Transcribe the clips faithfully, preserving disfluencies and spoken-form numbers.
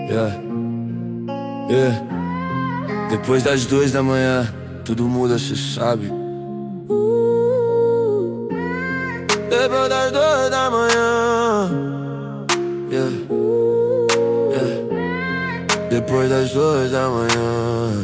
Yeah, yeah. Depois das duas da manhã, tudo muda, cê sabe. Depois das duas da manhã, yeah, yeah. Depois das duas da manhã,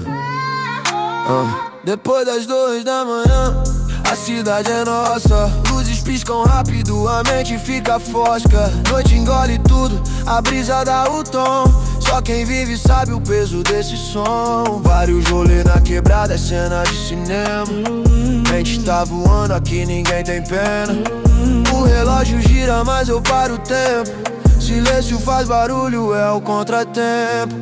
uh. Depois das duas da manhã, a cidade é nossa. Luzes piscam rápido, a mente fica fosca. Noite engole tudo, a brisa dá o tom. Só quem vive sabe o peso desse som. Vários rolê na quebrada, é cena de cinema. Mente tá voando, aqui ninguém tem pena. O relógio gira, mas eu paro o tempo. Silêncio faz barulho, é o contratempo.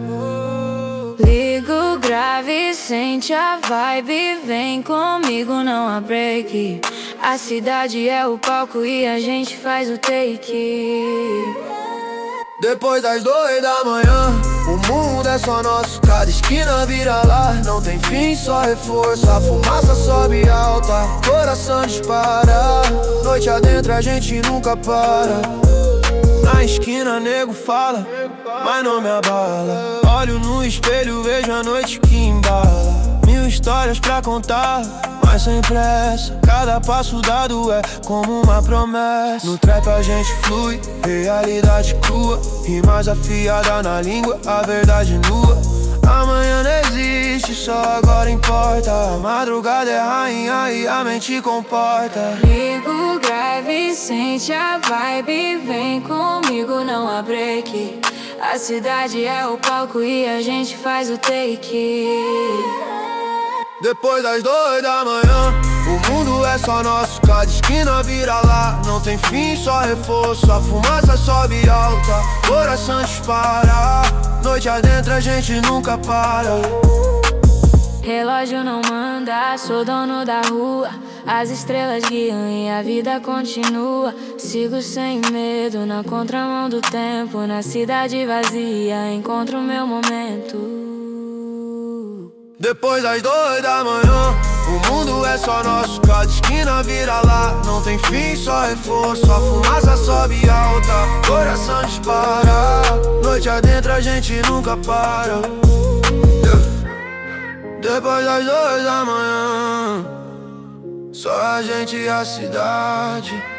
Liga o grave, sente a vibe. Vem comigo, não há break. A cidade é o palco e a gente faz o take. Depois das duas da manhã, o mundo é só nosso. Cada esquina vira lá, não tem fim, só reforço. A fumaça sobe alta, coração dispara. Noite adentro a gente nunca para. Na esquina nego fala, mas não me abala. Olho no espelho, vejo a noite que embala. Mil histórias pra contar, mas sem pressa. Cada passo dado é como uma promessa. No trap a gente flui, realidade crua. Rimas afiada na língua, a verdade nua. Amanhã não existe, só agora importa. A madrugada é rainha e a mente comporta. Liga o grave, sente a vibe. Vem comigo, não há break. A cidade é o palco e a gente faz o take. Depois das duas da manhã, o mundo é só nosso. Cada esquina vira lá, não tem fim, só reforço. A fumaça sobe alta, coração dispara. Noite adentro a gente nunca para. Relógio não manda, sou dono da rua. As estrelas guiam e a vida continua. Sigo sem medo na contramão do tempo. Na cidade vazia encontro o meu momento. Depois das duas da manhã, o mundo é só nosso. Cada esquina vira lá, não tem fim, só reforço. A fumaça sobe alta, coração dispara. Noite adentro a gente nunca para. Depois das duas da manhã, só a gente e a cidade.